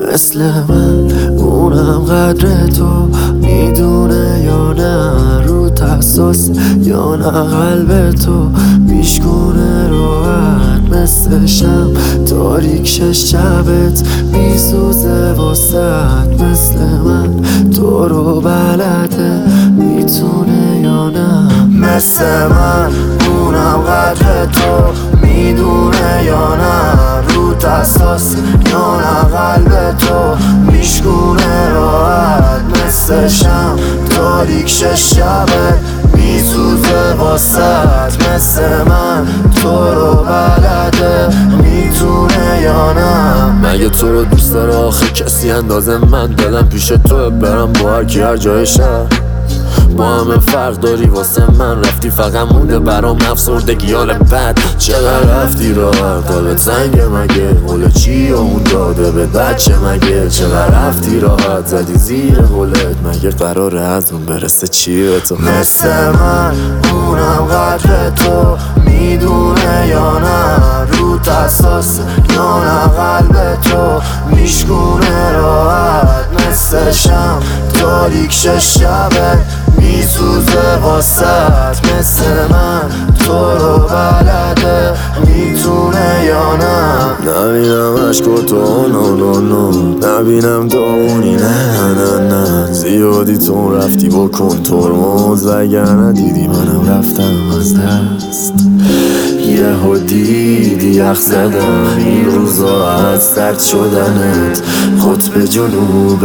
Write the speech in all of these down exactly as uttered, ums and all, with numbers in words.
مثل من اونم قدر تو میدونه یا نه، رو حساس یا نه قلب تو میشکونه راحت مثل شم، تاریک شش شبت میسوزه واسد. مثل من تو رو بلده میتونه یا نه، مثل من اونم قدر تو میدونه یا نه، رو حساس یا نه قلب تو میشکونه راحت مثل شم، تاریک شش شبت میسوزه واسد. مثل من تو رو بلده میتونه یا نه. مگه تو رو دوست داره آخه کسی اندازه من؟ دلم پیش تو برم با هر کی هر جای شهر، با همه فرق داری واسه من. رفتی فقط مونده برام افسردگی حال بد. چقدر رفتی راحت قلبت زنگه مگه؟ قول چی اون داده به بچه مگه؟ چقدر رفتی راحت زدی زیر قولت مگه؟ قراره از اون برسه چی به تو؟ مثل من اونم قدر تو میدونه یا نه، رو حساس یا نه قلب تو میشکونه راحت مثل شم، تاریک شش شبت میسوزه واسد. مثل من تو رو بلده میتونه یا نه. نبینم عشق تو نو نو نو، نبینم داغونی نه نه نه. زیادی تو رفتی بکن ترمز، وگرنه دیدی منم رفتم از دست. یهو دیدی یخ زدم این روزا از سرد شدنت، قطب جنوب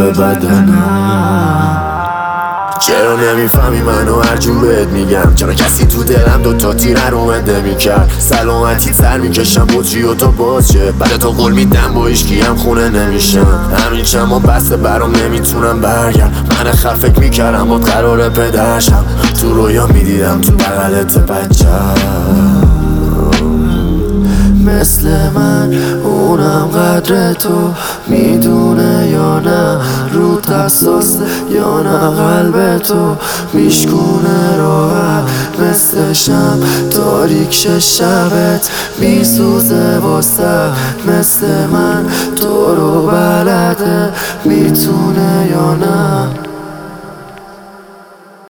بدنم. چرا نمیفهمی منو هر جور بهت میگم؟ چرا کسی تو دلم دوتا تیر رو بنده میکرد؟ سلامتی تر میکشم بطری و تو باز شه، بعد تو قول میدم با ایشکی هم خونه نمیشم. همین چما بسته برام نمیتونم برگرد، من خر فکر میکردم با قرار پدرشم، تو رویا میدیدم تو بغلت بچم. مثل من اونم قدر تو میدونه یا نه، رو حساس یا نه قلب تو میشکونه راحت مثل شم، تاریک شش شبت میسوزه واسد. مثل من تو رو بلده میتونه یا نه.